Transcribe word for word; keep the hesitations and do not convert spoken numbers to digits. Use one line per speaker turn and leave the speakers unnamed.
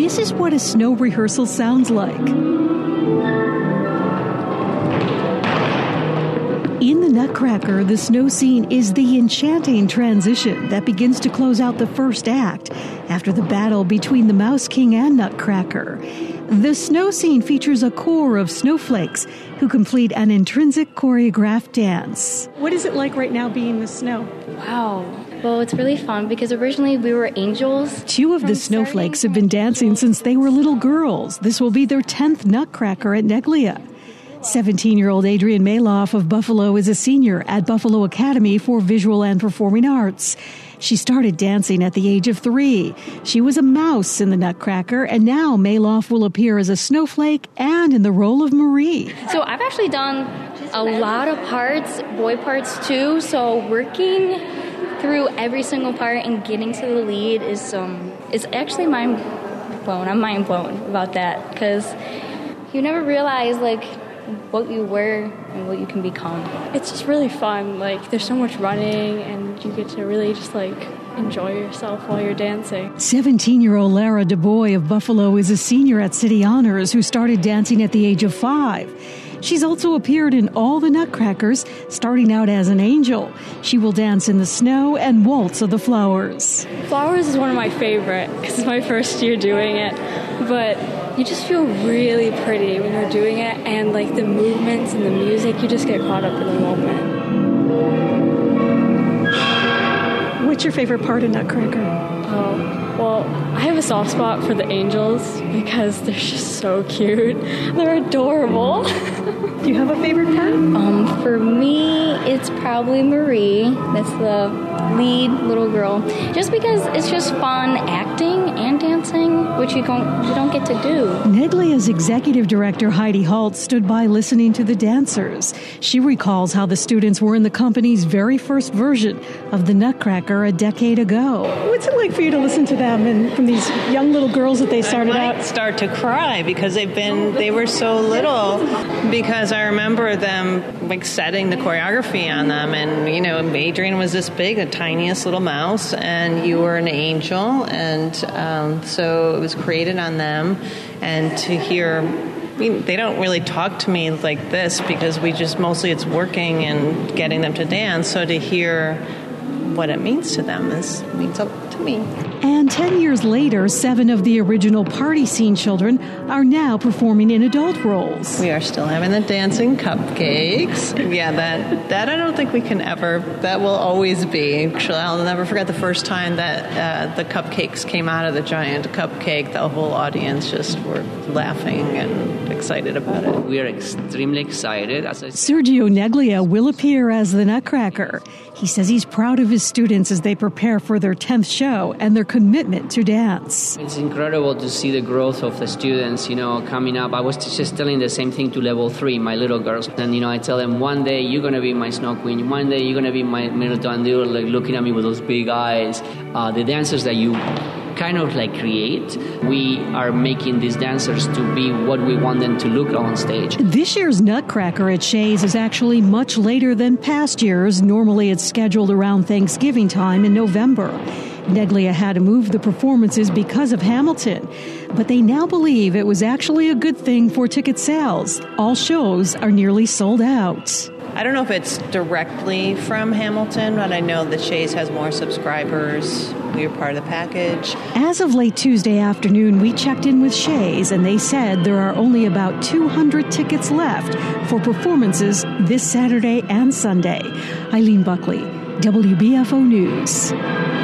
This is what a snow rehearsal sounds like. In the Nutcracker, the snow scene is the enchanting transition that begins to close out the first act after the battle between the Mouse King and Nutcracker. The snow scene features a core of snowflakes who complete an intrinsic choreographed dance. What is it like right now being the snow?
Wow. Well, it's really fun because originally we were angels.
Two of the snowflakes have been dancing since they were little girls. This will be their tenth Nutcracker at Neglia. seventeen-year-old Adrienne Maloff of Buffalo is a senior at Buffalo Academy for Visual and Performing Arts. She started dancing at the age of three. She was a mouse in the Nutcracker, and now Maloff will appear as a snowflake and in the role of Marie.
So I've actually done a lot of parts, boy parts too, so working through every single part and getting to the lead is um, is actually mind blown. I'm mind blown about that because you never realize like what you were and what you can become.
It's just really fun. Like, there's so much running, and you get to really just, like, enjoy yourself while you're dancing.
seventeen-year-old Lara DuBois of Buffalo is a senior at City Honors who started dancing at the age of five. She's also appeared in all the Nutcrackers, starting out as an angel. She will dance in the snow and waltz of the flowers.
Flowers is one of my favorite because it's my first year doing it, but you just feel really pretty when you're doing it, and like the movements and the music, you just get caught up in the moment.
What's your favorite part of Nutcracker?
Oh, well, I have a soft spot for the angels because they're just so cute. They're adorable.
Do you have a favorite part?
Um, for me, it's probably Marie. That's the lead little girl. Just because it's just fun acting and dancing, which you don't you don't get to do.
Neglia's executive director Heidi Holt stood by listening to the dancers. She recalls how the students were in the company's very first version of the Nutcracker a decade ago. What's it like for you to listen to them and from these young little girls that they started
I might
out?
start to cry because they've been they were so little. Because I remember them like setting the choreography on them, and you know, Adrienne was this big, the tiniest little mouse, and you were an angel, and um, so it was created on them. And to hear, I mean, they don't really talk to me like this because we just mostly it's working and getting them to dance. So to hear what it means to them is means a lot to me.
And ten years later, seven of the original party scene children are now performing in adult roles.
We are still having the dancing cupcakes. Yeah, that that I don't think we can ever, that will always be. Actually, I'll never forget the first time that uh, the cupcakes came out of the giant cupcake. The whole audience just were laughing and excited about it.
We are extremely excited. As I
Sergio Neglia will appear as the Nutcracker. He says he's proud of his students as they prepare for their tenth show and their commitment to dance.
It's incredible to see the growth of the students, you know, coming up. I was just telling the same thing to level three, my little girls. And, you know, I tell them, one day you're going to be my Snow Queen. One day you're going to be my Myrtle. And they were like looking at me with those big eyes. Uh, the dancers that you kind of like create, we are making these dancers to be what we want them to look on stage.
This year's Nutcracker at Shays is actually much later than past years. Normally it's scheduled around Thanksgiving time in November. Neglia had to move the performances because of Hamilton, but they now believe it was actually a good thing for ticket sales. All shows are nearly sold out.
I don't know if it's directly from Hamilton, but I know that Shays has more subscribers. We were part of the package.
As of late Tuesday afternoon, we checked in with Shays, and they said there are only about two hundred tickets left for performances this Saturday and Sunday. Eileen Buckley, W B F O News.